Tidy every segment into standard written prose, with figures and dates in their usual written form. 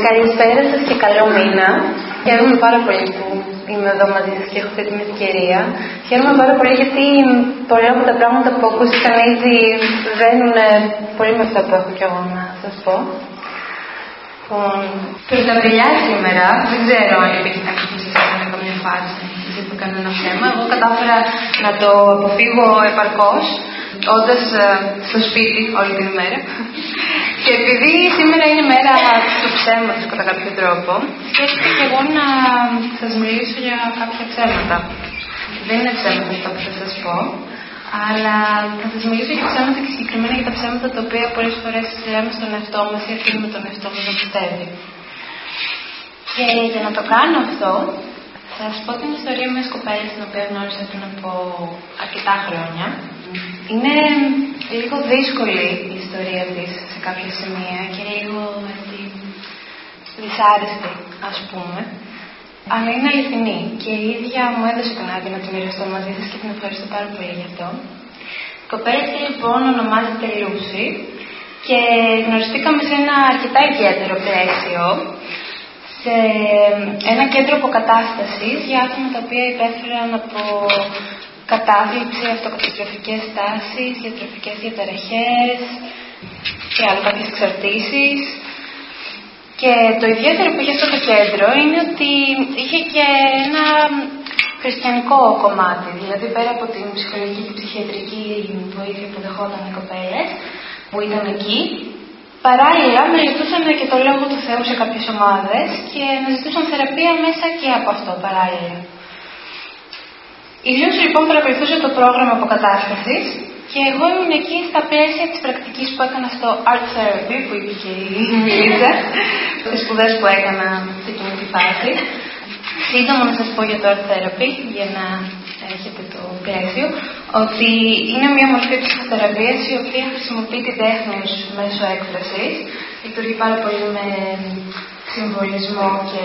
Καλησπέρα σας και καλό μήνα. Χαίρομαι πάρα πολύ που είμαι εδώ μαζί σας και έχω αυτή την ευκαιρία. Χαίρομαι πάρα πολύ γιατί πολλά από τα πράγματα που ακούστηκαν ήδη βαίνουν πολύ με αυτά που έχω κι εγώ να σας πω. Πρωταπριλιά σήμερα, δεν ξέρω αν υπήρχε κάποιος που σας έκανε καμία φάση ή κανένα θέμα. Εγώ κατάφερα να το αποφύγω επαρκώς, όντας στο σπίτι όλη την ημέρα. Και επειδή σήμερα είναι μέρα του ψέματος κατά κάποιο τρόπο, σκέφτηκα και εγώ να σας μιλήσω για κάποια ψέματα. Δεν είναι ψέματα αυτά που θα σας πω, αλλά θα σας μιλήσω για ψέματα και συγκεκριμένα για τα ψέματα τα οποία πολλές φορές λέμε στον εαυτό μας ή αφήνουμε τον εαυτό μας να πιστεύει. Και για να το κάνω αυτό, θα σας πω την ιστορία μιας κοπέλας την οποία γνώρισα πριν από αρκετά χρόνια. Είναι λίγο δύσκολη η ιστορία της σε κάποια σημεία και λίγο δυσάρεστη, ας πούμε. Αλλά είναι αληθινή και η ίδια μου έδωσε την άδεια να τη μοιραστώ μαζί σας και την ευχαριστώ πάρα πολύ γι' αυτό. Η κοπέλα αυτή λοιπόν ονομάζεται Λούση και γνωριστήκαμε σε ένα αρκετά ιδιαίτερο πλαίσιο, σε ένα κέντρο αποκατάστασης για άτομα τα οποία υπέφεραν από κατάθλιψη, αυτοκαταστροφικές τάσεις, διατροφικές διαταραχές και άλλο κάποιες εξαρτήσεις. Και το ιδιαίτερο που είχε αυτό το κέντρο είναι ότι είχε και ένα χριστιανικό κομμάτι. Δηλαδή πέρα από την ψυχολογική και ψυχιατρική βοήθεια που δεχόταν οι κοπέλες που ήταν εκεί, παράλληλα μελετούσαν και το Λόγο του Θεού σε κάποιες ομάδες και αναζητούσαν θεραπεία μέσα και από αυτό παράλληλα. Η Λούση λοιπόν παρακολουθούσε το πρόγραμμα αποκατάστασης και εγώ ήμουν εκεί στα πλαίσια της πρακτικής που έκανα στο Art Therapy, που είπε και η Μίλισσα, τις σπουδές που έκανα σε εκείνη τη φάση. Σύντομα να σας πω για το Art Therapy, για να έχετε το πλαίσιο, ότι είναι μια μορφή ψυχοθεραπείας η οποία χρησιμοποιεί τη τέχνη μέσω έκφρασης. Λειτουργεί πάρα πολύ με συμβολισμό και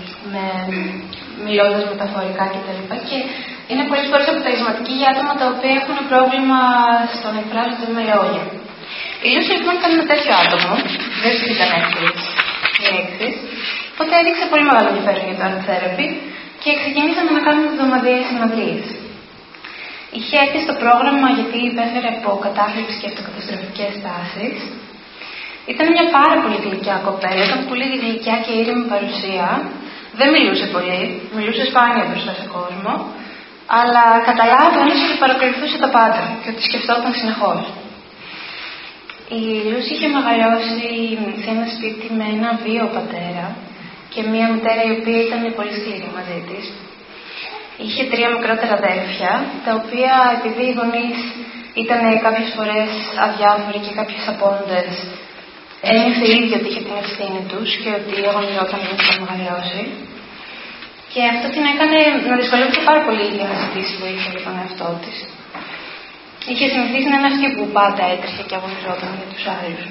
μιλώντας μεταφορικά κτλ. Και είναι πολλές φορές αποτελεσματική για άτομα τα οποία έχουν πρόβλημα στο να εκφράζονται με λόγια. Η Λούση λοιπόν ήταν ένα τέτοιο άτομο, δεν του ήταν εύκολες οι λέξεις, οπότε έδειξε πολύ μεγάλο ενδιαφέρον για το Art Therapy και ξεκινήσαμε να κάνουμε εβδομαδιαίες συναντήσεις. Είχε έρθει στο πρόγραμμα γιατί υπέφερε από κατάθλιψη και αυτοκαταστροφικές τάσεις. Ήταν μια πάρα πολύ γλυκιά κοπέλα, ήταν πολύ γλυκιά και ήρεμη παρουσία. Δεν μιλούσε πολύ, μιλούσε σπάνια μπροστά σε κόσμο, αλλά καταλάβαινες ότι παρακολουθούσε τα πάντα και ότι σκεφτόταν συνεχώς. Η Λούση είχε μεγαλώσει σε ένα σπίτι με ένα βίαιο πατέρα και μια μητέρα η οποία ήταν πολύ σκληρή μαζί της. Είχε 3 μικρότερα αδέρφια, τα οποία επειδή οι γονείς ήταν κάποιες φορές αδιάφοροι και κάποιες απόντες, ένιωθε η ίδια ότι είχε την ευθύνη τους και ότι αγωνιζόταν για να μεγαλώσει. Και αυτό την έκανε να δυσκολεύεται πάρα πολύ για να ζητήσει βοήθεια για τον εαυτό της. Είχε συνηθίσει να είναι αυτή που πάντα έτρεχε και αγωνιζόταν για τους άλλους.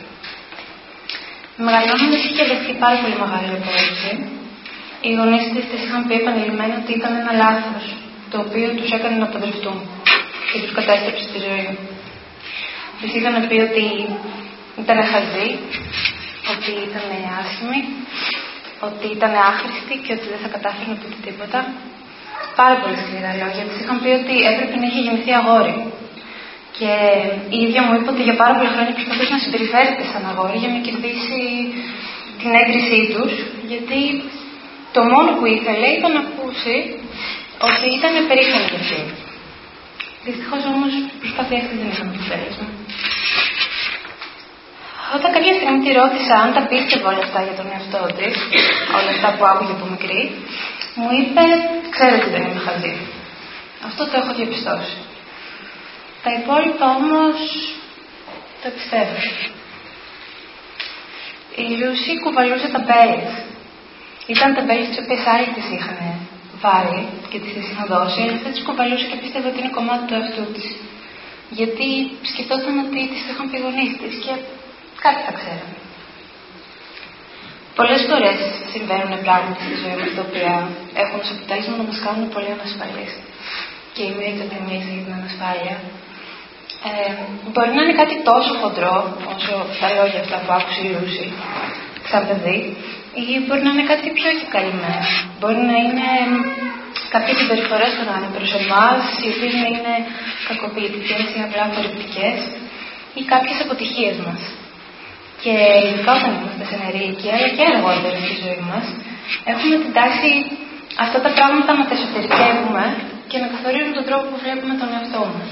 Μεγαλώνοντας είχε δεχτεί πάρα πολύ μεγάλη απόρριψη. Οι γονείς της είχαν πει επανειλημμένα ότι ήταν ένα λάθος, το οποίο τους έκανε να παντρευτούν και τους κατέστρεψε τη ζωή. Της είχαν πει ότι ήταν χαζοί, ότι ήταν άσχημοι, ότι ήταν άχρηστη και ότι δεν θα κατάφερνε ποτέ τίποτα. Πάρα πολύ σκληρά λόγια. Της είχαν πει ότι έπρεπε να είχε γεννηθεί αγόρι. Και η ίδια μου είπε ότι για πάρα πολλά χρόνια προσπαθούσε να συμπεριφέρεται σαν αγόρι για να κερδίσει την έγκρισή τους, γιατί το μόνο που ήθελε ήταν να ακούσει ότι ήταν περήφανη για αυτή. Δυστυχώς όμως η προσπάθεια αυτή δεν είχαν αποτέλεσμα. Όταν κάποια στιγμή τη ρώτησα αν τα πίστευε όλα αυτά για τον εαυτό της, όλα αυτά που άκουγε από μικρή, μου είπε: ξέρω ότι δεν είμαι χαζή. Αυτό το έχω διαπιστώσει. Τα υπόλοιπα όμως το πιστεύω. Η Λούση κουβαλούσε ταμπέλες. Ήταν ταμπέλες τις οποίες άλλοι τις είχαν βάλει και τις είχαν δώσει, αλλά αυτές τις κουβαλούσε και πίστευε ότι είναι κομμάτι του εαυτού της. Γιατί σκεφτόταν ότι τις είχαν πει οι γονείς της και κάτι θα ξέραμε. Πολλές φορές συμβαίνουν πράγματα στη ζωή μας τα οποία έχουν ως αποτέλεσμα να μας κάνουν πολύ ανασφαλείς. Και η μία εξαρτημίες για την ανασφάλεια. Μπορεί να είναι κάτι τόσο χοντρό, όσο τα λόγια αυτά που άκουσε η Λούση, σαν παιδί, Ή μπορεί να είναι κάτι πιο καλυμμένο. Μπορεί να είναι κάποιες συμπεριφορές που να είναι προς εμάς, οι οποίες να είναι κακοποιητικές ή απλά απορριπτικές, ή κάποιες αποτυχίες μας. Και ειδικά όταν είμαστε σε νεαρή ηλικία, αλλά και αργότερα στη ζωή μας, έχουμε την τάση αυτά τα πράγματα να τα εσωτερικεύουμε και να καθορίζουν τον τρόπο που βλέπουμε τον εαυτό μας.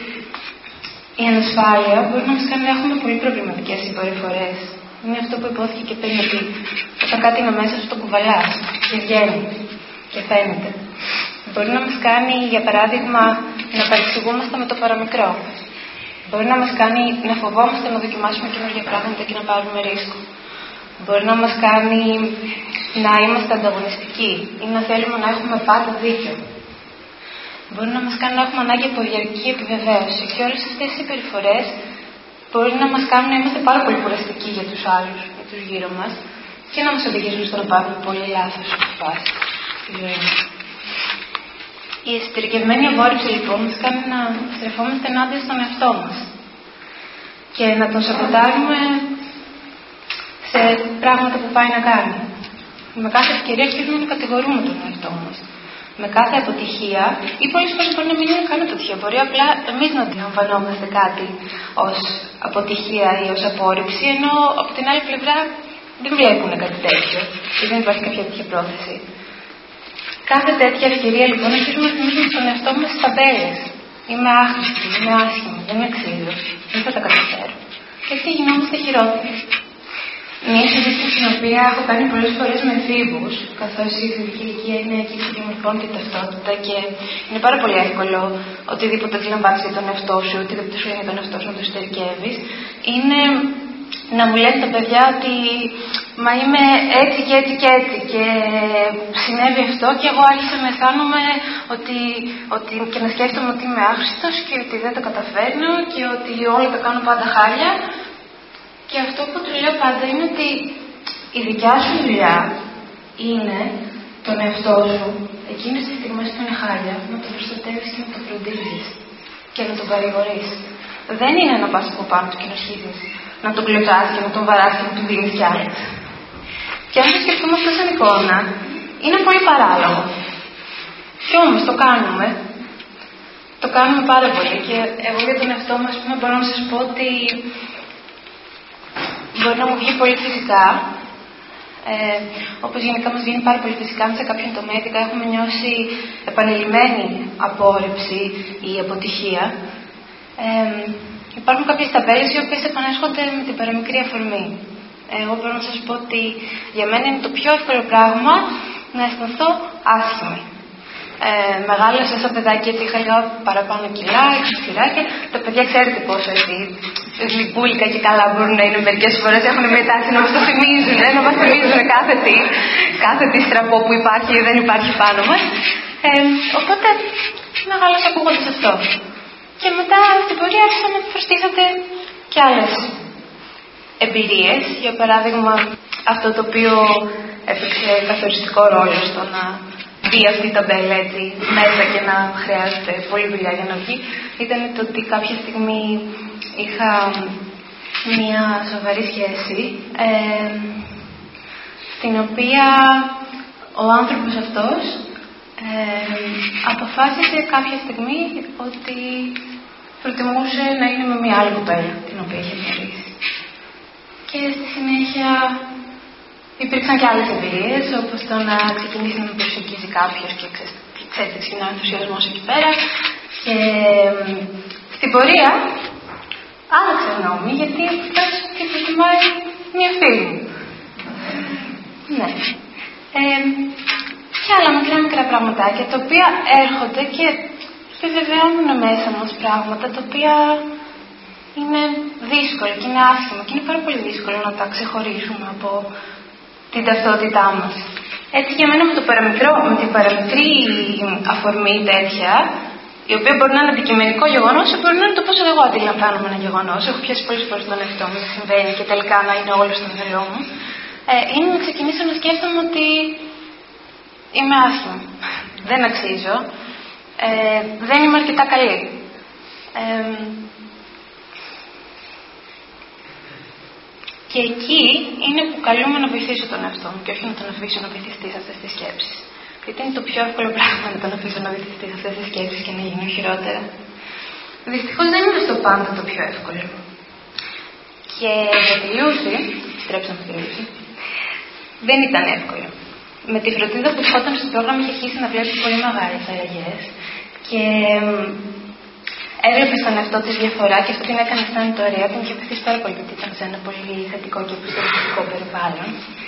Η ανασφάλεια μπορεί να μας κάνει να έχουμε πολύ προβληματικές συμπεριφορές. Είναι αυτό που υπόθηκε και πριν, ότι όταν κάτι είναι μέσα σου το κουβαλάς και βγαίνει και φαίνεται. Μπορεί να μας κάνει, για παράδειγμα, να παρεξηγούμαστε με το παραμικρό. Μπορεί να μας κάνει να φοβόμαστε να δοκιμάσουμε καινούργια πράγματα και να πάρουμε ρίσκο. Μπορεί να μας κάνει να είμαστε ανταγωνιστικοί ή να θέλουμε να έχουμε πάντα δίκιο. Μπορεί να μας κάνει να έχουμε ανάγκη από διαρκή επιβεβαίωση. Και όλες αυτές οι συμπεριφορές μπορεί να μας κάνουν να είμαστε πάρα πολύ κουραστικοί για τους άλλους, για τους γύρω μας, και να μας οδηγήσουν στο να πάρουμε πολύ λάθος αποφάσεις στη ζωή μας. Η εσωτερικευμένη απόρριψη λοιπόν μας κάνει να στρεφόμαστε ενάντια στον εαυτό μας και να τον σαμποτάρουμε σε πράγματα που πάει να κάνει. Με κάθε ευκαιρία αρχίζουμε να κατηγορούμε τον εαυτό μας. Με κάθε αποτυχία, ή πολλές φορές μπορεί να μην είναι καν αποτυχία. Μπορεί απλά εμείς να αντιλαμβανόμαστε κάτι ως αποτυχία ή ως απόρριψη, ενώ από την άλλη πλευρά δεν βλέπουν κάτι τέτοιο και δεν υπάρχει κάποια τέτοια πρόθεση. Κάθε τέτοια ευκαιρία λοιπόν αρχίζουμε να θυμίζουμε στον εαυτό μας ταμπέλες. Είμαι άχρηστη, είμαι άσχημη, δεν αξίζω, δεν θα τα καταφέρω. Και έτσι γινόμαστε χειρότεροι. Μια συζήτηση στην οποία έχω κάνει πολλές φορές με εφήβους, καθώς η εφηβική ηλικία είναι εκεί που διαμορφώνεται η ταυτότητα και είναι πάρα πολύ εύκολο οτιδήποτε αντιλαμβάνεις για τον εαυτό σου, οτιδήποτε σου λέει για τον εαυτό σου να το εσωτερικεύεις, είναι να μου λένε τα παιδιά ότι μα είμαι έτσι και έτσι και έτσι και συνέβη αυτό και εγώ άρχισα να αισθάνομαι ότι και να σκέφτομαι ότι είμαι άχρηστος και ότι δεν τα καταφέρνω και ότι όλα τα κάνω πάντα χάλια. Και αυτό που του λέω πάντα είναι ότι η δικιά σου δουλειά είναι τον εαυτό σου, εκείνες τις στιγμές που είναι χάλια, να τον προστατεύεις και να τον φροντίζεις και να τον παρηγορείς. Δεν είναι να πας από πάνω του και να αρχίζεις να τον κλωτσάς και να τον βαράς και να του δίνεις κι άλλες. Και αν το σκεφτούμε αυτό σαν εικόνα, είναι πολύ παράλογο. Και όμως το κάνουμε. Το κάνουμε πάρα πολύ. Και εγώ για τον εαυτό μας μπορώ να σας πω ότι μπορεί να μου βγει πολύ φυσικά, όπως γενικά μας βγαίνει πάρα πολύ φυσικά σε κάποιον τομέα, ειδικά έχουμε νιώσει επανειλημμένη απόρριψη ή αποτυχία. Υπάρχουν κάποιες ταμπέλες οι οποίες επανέρχονται με την παραμικρή αφορμή. Εγώ μπορώ να σας πω ότι για μένα είναι το πιο εύκολο πράγμα να αισθανθώ άσχημη. Μεγάλωσα σαν παιδάκι, έτσι είχα λίγα παραπάνω κιλά, ξηράκια. Τα παιδιά ξέρετε πόσο έτσι γλυκούλικα και καλά μπορούν να είναι μερικές φορές. Έχουν μια τάση να μας το θυμίζουν, να μας θυμίζουν κάθε τι στραπό που υπάρχει ή δεν υπάρχει πάνω μας. Οπότε μεγάλωσα ακούγοντας αυτό. Και μετά στην πορεία άρχισαν να προστίθενται και άλλες εμπειρίες. Για παράδειγμα, αυτό το οποίο έπαιξε καθοριστικό ρόλο στο να μπει αυτή η ταμπέλα έτσι μέσα και να χρειάζεται πολλή δουλειά για να βγει, ήταν το ότι κάποια στιγμή είχα μια σοβαρή σχέση στην οποία ο άνθρωπος αυτός αποφάσισε κάποια στιγμή ότι προτιμούσε να είναι με μια άλλη κοπέλα την οποία είχε γνωρίσει. Και στη συνέχεια υπήρξαν και άλλες εμπειρίες, όπως το να ξεκινήσει να με προσεγγίζει κάποιος και ξέρετε, ξεκινά ο ενθουσιασμός εκεί πέρα. Και στην πορεία άλλαξε γνώμη, γιατί φτάσει και προτιμάει μια φίλη μου. Ναι. Και άλλα μικρά πραγματάκια, τα οποία έρχονται και επιβεβαιώνουν μέσα μας πράγματα, τα οποία είναι δύσκολα και είναι άσχημα και είναι πάρα πολύ δύσκολο να τα ξεχωρίσουμε από την ταυτότητά μας. Έτσι για μένα με την παραμικρή αφορμή τέτοια, η οποία μπορεί να είναι αντικειμενικό γεγονός, μπορεί να είναι το πώς εγώ αντιλαμβάνομαι ένα γεγονός. Έχω πιάσει πολλές φορές τον εαυτό μου να συμβαίνει και τελικά να είναι όλο στο μυαλό μου. Είναι να ξεκινήσω να σκέφτομαι ότι είμαι άσχημη. Δεν αξίζω. Δεν είμαι αρκετά καλή. Και εκεί είναι που καλούμε να βοηθήσω τον εαυτό μου και όχι να τον αφήσω να βυθιστεί σε αυτές τις σκέψεις. Γιατί είναι το πιο εύκολο πράγμα να τον αφήσω να βυθιστεί σε αυτές τις σκέψεις και να γίνουν χειρότερα. Δυστυχώς δεν είναι στο πάντα το πιο εύκολο. Και για τη Λούση, στρέψαμε στη Λούση, δεν ήταν εύκολο. Με τη φροντίδα που ερχόταν στο πρόγραμμα είχε αρχίσει να βλέπει πολύ μεγάλες αλλαγές και έβλεπε στον εαυτό της διαφορά και αυτό την έκανε αισθάνεται ωραία. Την είχε βοηθήσει πάρα πολύ γιατί ήταν σε ένα πολύ θετικό και υποστηρικτικό περιβάλλον.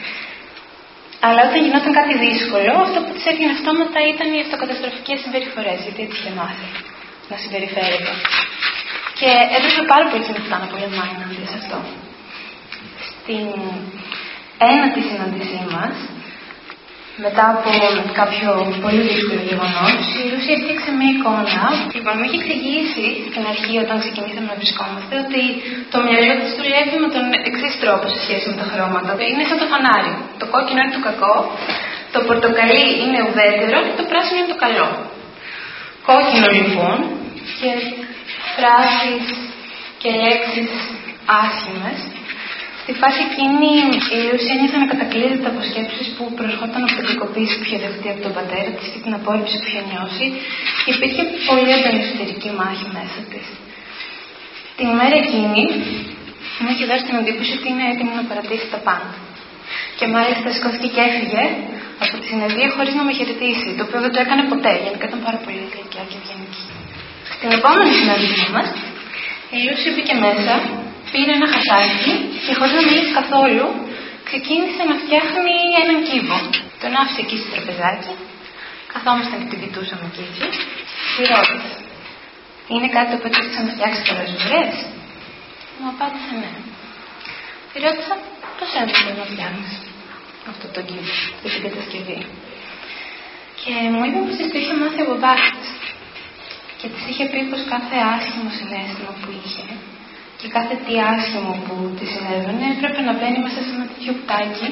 Αλλά όταν γινόταν κάτι δύσκολο, αυτό που της έβγαινε αυτόματα ήταν οι αυτοκαταστροφικές συμπεριφορές, γιατί έτσι είχε μάθει να συμπεριφέρεται. Και έπρεπε πάρα πολύ συνεχτά να πολεμάει εναντίον σε αυτό. Στην ένατη συνάντησή μας, μετά από κάποιο πολύ δύσκολο γεγονός, η Λούση έφτιαξε μια εικόνα. Λοιπόν, μου είχε εξηγήσει στην αρχή, όταν ξεκινήσαμε να βρισκόμαστε, ότι το μυαλό της δουλεύει με τον εξής τρόπο σε σχέση με τα χρώματα. Είναι σαν το φανάρι. Το κόκκινο είναι το κακό, το πορτοκαλί είναι ουδέτερο και το πράσινο είναι το καλό. Κόκκινο λοιπόν και φράσεις και λέξεις άσχημες. Στη φάση εκείνη η Λούση ένιωθε να κατακλείζεται από σκέψεις που προερχόταν από την κακοποίηση που είχε δεχτεί από τον πατέρα της και την απόρριψη που είχε νιώσει και υπήρχε πολύ έντονη εσωτερική μάχη μέσα της. Την ημέρα εκείνη μου είχε δώσει την εντύπωση ότι είναι έτοιμη να παρατήσει τα πάντα. Και μάλιστα σηκώθηκε και έφυγε από τη συνεδρία χωρίς να με χαιρετήσει, το οποίο δεν το έκανε ποτέ, γενικά ήταν πάρα πολύ γλυκιά και ευγενική. Στην επόμενη συνάντησή μας, η Λούση μπήκε μέσα, πήρε ένα χασάκι και χωρίς να μιλήσει καθόλου, ξεκίνησε να φτιάχνει έναν κύβο. Τον άφησε εκεί στο τραπεζάκι, καθόμασταν και την κοιτούσαμε εκεί έτσι, τη ρώτησε. Είναι κάτι το οποίο έχεις ξαναφτιάξει πολλές φορές? Μου απάντησε ναι. Τη ρώτησα πώς έμεινε να φτιάχνεις αυτό το κύβο, αυτή την κατασκευή. Και μου είπε πως της το είχε μάθει ο μπαμπάς της. Και της είχε πει πως κάθε άσχημο συναίσθημα που είχε και κάθε τι άσχημο που της συνέβαινε έπρεπε να μπαίνει μέσα σε ένα τέτοιο κουτάκι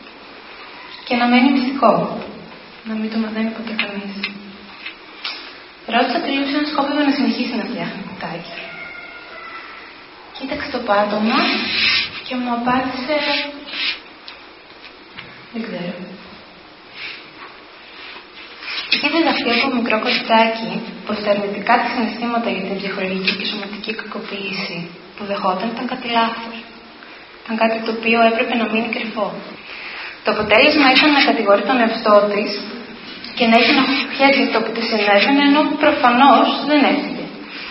και να μένει μυστικό. Να μην το μαθαίνει ποτέ κανείς. Ρώτησα τη Λούση αν σκόπευε να συνεχίσει να φτιάχνει κουτάκι. Κοίταξε το πάτωμα και μου απάντησε δεν ξέρω. Είχε διδαχθεί από μικρό κοστάκι πως τα αρνητικά της συναισθήματα για την ψυχολογική και σωματική κακοποίηση που δεχόταν ήταν κάτι λάθος. Ήταν κάτι το οποίο έπρεπε να μείνει κρυφό. Το αποτέλεσμα ήταν να κατηγορεί τον εαυτό της και να έχει ενοχλήσει αυτό που της συνέβαινε, ενώ προφανώς δεν έφυγε.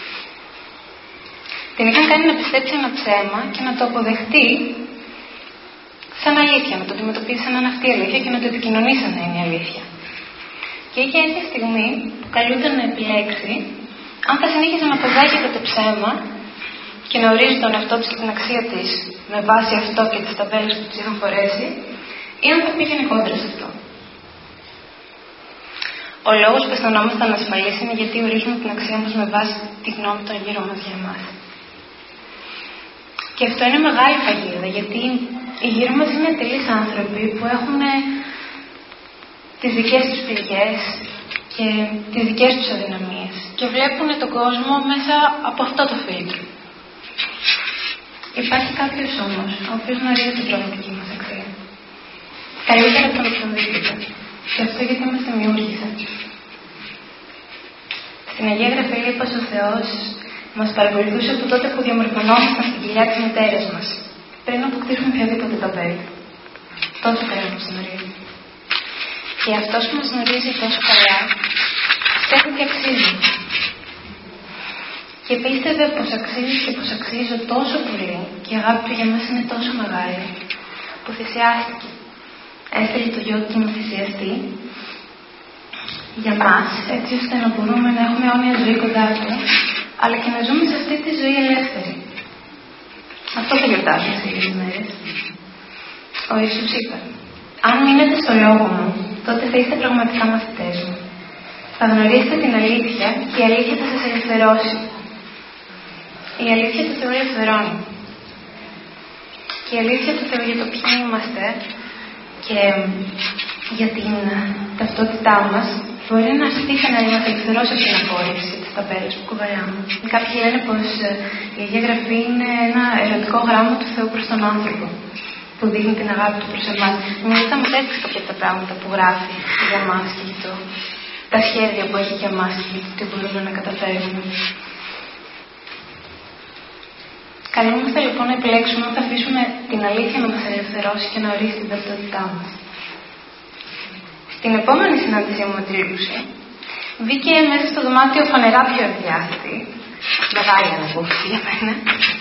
Την είχαν κάνει να πιστέψει ένα ψέμα και να το αποδεχτεί σαν αλήθεια, να το αντιμετωπίσει σαν αυτή η αλήθεια και να το επικοινωνήσει σαν να είναι η αλήθεια. Και είχε έρθει η στιγμή που καλούνταν να επιλέξει αν θα συνέχιζε να αποδέχεται το ψέμα και να ορίζει τον εαυτό της και την αξία της με βάση αυτό και τις ταμπέλες που της είχαν φορέσει, ή αν θα πήγαινε κόντρα σε αυτό. Ο λόγος που αισθανόμαστε ανασφαλείς είναι γιατί ορίζουμε την αξία μας με βάση τη γνώμη των γύρω μας για εμάς. Και αυτό είναι μεγάλη παγίδα, γιατί οι γύρω μας είναι τελείς άνθρωποι που έχουν τις δικές τους πληγές και τις δικές τους αδυναμίες και βλέπουν τον κόσμο μέσα από αυτό το φίλτρο. Υπάρχει κάποιος όμως, ο οποίος γνωρίζει την πραγματική μας αξία. Καλύτερα από τον οποιονδήποτε. Και αυτό γιατί είμαστε δημιούργησα. Στην Αγία Γραφή λέει πως ο Θεός μας παρακολουθούσε από τότε που διαμορφωνόμασταν στην κοιλιά της μητέρας μας, πριν να αποκτήσουμε οποιαδήποτε ταμπέλα. Τόσο καλά μας γνωρίζει. Και αυτός που μας γνωρίζει τόσο καλά, πιστεύει και αξίζει. Και πίστευε πως αξίζει και πως αξίζω τόσο πολύ και η αγάπη του για μας είναι τόσο μεγάλη, που θυσιάστηκε. Έστειλε το γιο του να θυσιαστεί για μας, έτσι ώστε να μπορούμε να έχουμε αιώνια ζωή κοντά του, αλλά και να ζούμε σε αυτή τη ζωή ελεύθερη. Αυτό θα γιορτάσουμε σε λίγες μέρες. Ο Ιησούς είπε: αν μείνετε στο λόγο μου, τότε θα είστε πραγματικά μαθητές μου. Θα γνωρίσετε την αλήθεια και η αλήθεια θα σας ελευθερώσει. Η αλήθεια του Θεού ελευθερώνει. Και η αλήθεια του Θεού για το ποιοι είμαστε και για την ταυτότητά μας μπορεί να στήσει να μας ελευθερώσει από την απόρριψη της στα πέρασμα μου. Κάποιοι λένε πως η Αγία Γραφή είναι ένα ερωτικό γράμμα του Θεού προς τον άνθρωπο, που δείχνει την αγάπη του προς εμάς. Νομίζω θα μας έδειξε κάποια από τα πράγματα που γράφει για εμάς και για τα σχέδια που έχει για εμάς και τι μπορούμε να καταφέρουμε. Καλούμαστε λοιπόν να επιλέξουμε όταν θα αφήσουμε την αλήθεια να μας ελευθερώσει και να ορίσει την ταυτότητά μας. Στην επόμενη συνάντησή μου με τη Λούση, μπήκε μέσα στο δωμάτιο φανερά πιο ευδιάθετη, μεγάλη αναπόφευξη για μένα.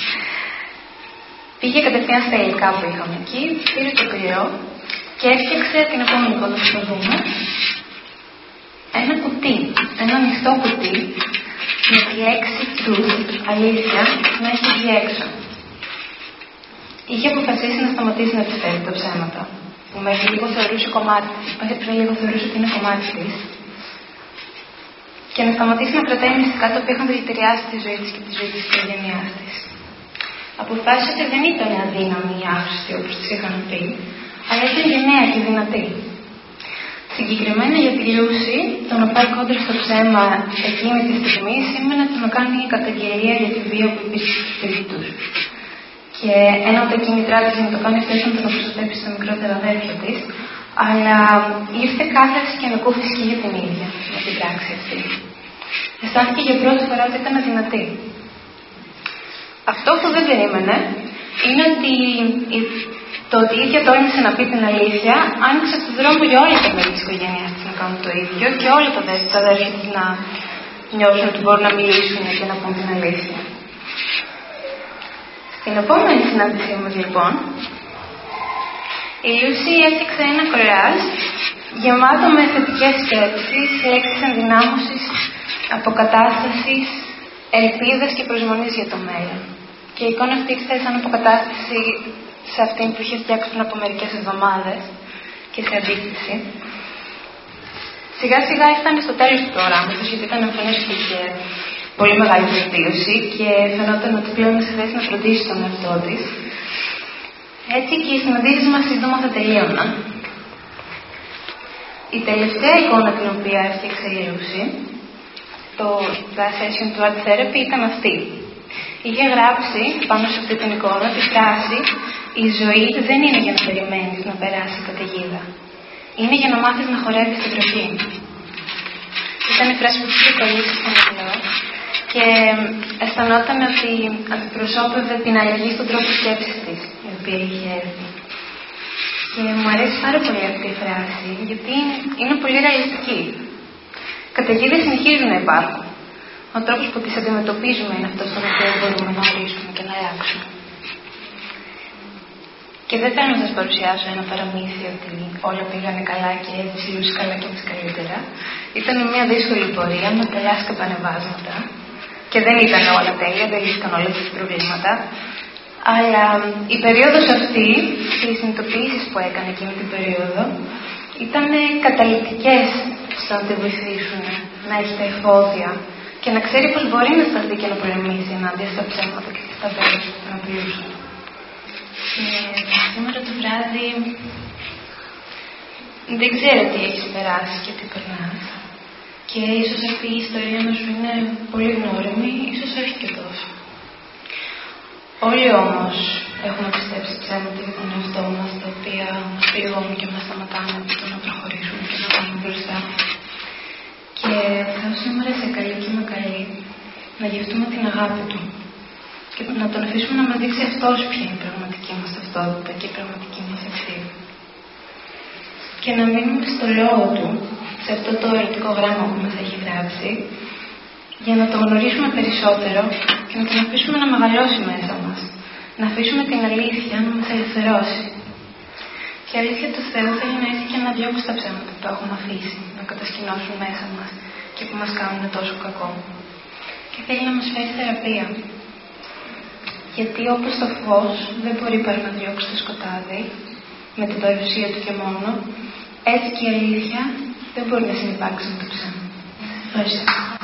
Πήγε κατευθείαν στα υλικά που είχαμε εκεί, πήρε το πυρό και έφτιαξε την επόμενη πόντο που θα δούμε. Ένα κουτί, ένα ανοιχτό κουτί, με τη λέξη truth, αλήθεια, να έχει βγει έξω. Είχε αποφασίσει να σταματήσει να της φέρει τα ψέματα, που μέχρι λίγο θεωρούσε κομμάτι της, πριν λίγο θεωρούσε ότι είναι κομμάτι της, και να σταματήσει να κρατάει μυστικά τα οποία είχαν δηλητηριάσει τη ζωή της και τη ζωή της οικογένειάς της. Αποφάσισε ότι δεν ήταν αδύναμη ή άχρηστη όπως της είχαν πει, αλλά ήταν γενναία και δυνατή. Συγκεκριμένα για τη Λούση, το να πάει κόντρα στο ψέμα εκείνη τη στιγμή σήμαινε το να κάνει καταγγελία για τη βία που υπήρχε στο σπίτι τους. Και ένα από τα κίνητρά της για να το κάνει αυτό ήταν το να προστατεύσει τα μικρότερα αδέρφια της, αλλά ήρθε κάθαρση και ανακούφιση και για την ίδια με την πράξη αυτή. Αισθάνθηκε για πρώτη φορά ότι ήταν αδυνατή. Αυτό που δεν περίμενε είναι ότι το ότι η ίδια τόλμησε να πει την αλήθεια άνοιξε τον δρόμο για όλα τα μέλη της οικογένειας της να κάνουν το ίδιο και όλα τα αδέρφια της να νιώσουν ότι μπορούν να μιλήσουν και να πούν την αλήθεια. Στην επόμενη συνάντησή μας λοιπόν, η Λούση έφτιαξε ένα κολάζ γεμάτο με θετικές σκέψεις, λέξεις ενδυνάμωσης, αποκατάστασης, ελπίδας και προσμονής για το μέλλον. Και η εικόνα αυτή ήρθε σαν αποκατάσταση σε αυτήν που είχε φτιάξει πριν από μερικές εβδομάδες και σε αντίθεση. Σιγά σιγά έφτανε στο τέλος του προγράμματος, γιατί ήταν εμφανές ότι είχε πολύ μεγάλη βελτίωση και φαινόταν ότι πλέον είναι σε θέση να φροντίσει τον εαυτό της. Έτσι και οι συναντήσεις μας σύντομα θα τελείωναν. Η τελευταία εικόνα την οποία έφτιαξε η Λούση, τα session του Art Therapy, ήταν αυτή. Είχε γράψει πάνω σε αυτή την εικόνα τη φράση «Η ζωή δεν είναι για να περιμένεις να περάσει η καταιγίδα. Είναι για να μάθεις να χορεύεις την βροχή». Ήταν η φράση που είχε κολλήσει στο μυαλό και αισθανόταν ότι αντιπροσώπευε την αλλαγή στον τρόπο σκέψης της, η οποία είχε έρθει. Και μου αρέσει πάρα πολύ αυτή η φράση, γιατί είναι πολύ ρεαλιστική. Καταιγίδες συνεχίζουν να υπάρχουν. Ο τρόπος που τις αντιμετωπίζουμε είναι αυτός τον οποίο μπορούμε να ορίσουμε και να αλλάξουμε. Και δεν θέλω να σας παρουσιάσω ένα παραμύθι ότι όλα πήγανε καλά και έτσι η Λούση καλά και εμείς καλύτερα. Ήταν μια δύσκολη πορεία με πολλά σκαμπανεβάσματα. Και δεν ήταν όλα τέλεια, δεν λύθηκαν όλα τα προβλήματα. Αλλά η περίοδος αυτή και οι συνειδητοποιήσεις που έκανε εκείνη την περίοδο ήταν καταλυτικές στο να τη βοηθήσουν να έχει τα εφόδια και να ξέρει πως μπορεί να σταθεί και να πολεμήσει ενάντια στα ψέματα και στα βέλη που τον απειλούσαν. Σήμερα το βράδυ δεν ξέρω τι έχεις περάσει και τι περνάς. Και ίσως αυτή η ιστορία να σου είναι πολύ γνώριμη, ίσως όχι και τόσο. Όλοι όμως έχουμε πιστέψει ψέματα για τον εαυτό μας, τα οποία μας πληγώνουν και μας σταματάνε από το να προχωρήσουμε και να πάμε μπροστά. Και θα σήμερα σε καλή και με καλή να γευτούμε την αγάπη του και να τον αφήσουμε να μας δείξει αυτός ποια είναι η πραγματική μας ταυτότητα και η πραγματική μας αξία. Και να μείνουμε στο λόγο του, σε αυτό το ερωτικό γράμμα που μας έχει γράψει, για να το γνωρίσουμε περισσότερο και να τον αφήσουμε να μεγαλώσει μέσα μας. Να αφήσουμε την αλήθεια να μας ελευθερώσει. Και η αλήθεια του Θεού θέλει να έρθει και να διώξει τα ψέματα που έχουμε αφήσει, να κατασκηνώσουν μέσα μας και που μας κάνουν τόσο κακό. Και θέλει να μας φέρει θεραπεία. Γιατί όπως το φως δεν μπορεί παρά να διώξει το σκοτάδι, με την παρουσία του και μόνο, έτσι και η αλήθεια δεν μπορεί να συνυπάρξει με το ψέμα. Ευχαριστώ.